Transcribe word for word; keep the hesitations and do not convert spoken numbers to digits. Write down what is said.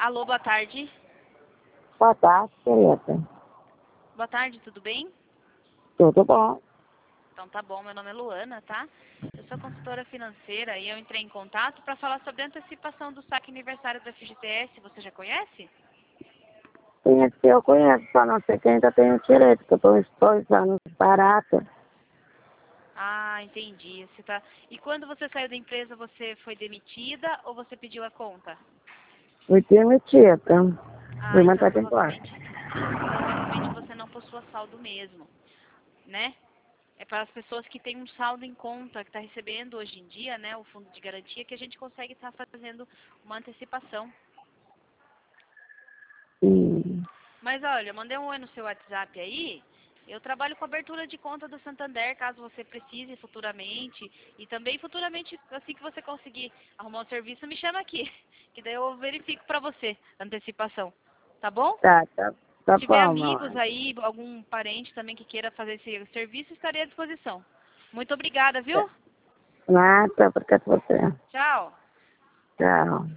Alô, boa tarde. Boa tarde, querida. Boa tarde, tudo bem? Tudo bom? Então tá bom, meu nome é Luana, tá? Eu sou consultora financeira e eu entrei em contato para falar sobre a antecipação do saque aniversário da F G T S. Você já conhece? Conheço que eu conheço, só não sei quem ainda tem o direito, que eu estou dois anos barata. Ah, entendi. Você tá... E quando você saiu da empresa, você foi demitida ou você pediu a conta? Fui demitida. Ah, Fui então mandada embora. provavelmente, provavelmente você não possua saldo mesmo, né? É para as pessoas que têm um saldo em conta, que está recebendo hoje em dia, né, o fundo de garantia, que a gente consegue estar fazendo uma antecipação. Hum. Mas olha, eu mandei um oi no seu WhatsApp aí. Eu trabalho com abertura de conta do Santander, caso você precise futuramente. E também futuramente, assim que você conseguir arrumar um serviço, me chama aqui. Que daí eu verifico para você a antecipação. Tá bom? Tá, tá, tá Se tiver bom, meu amigos anjo. aí, algum parente também que queira fazer esse serviço, estarei à disposição. Muito obrigada, viu? Nada, porque você. Tchau. Tchau.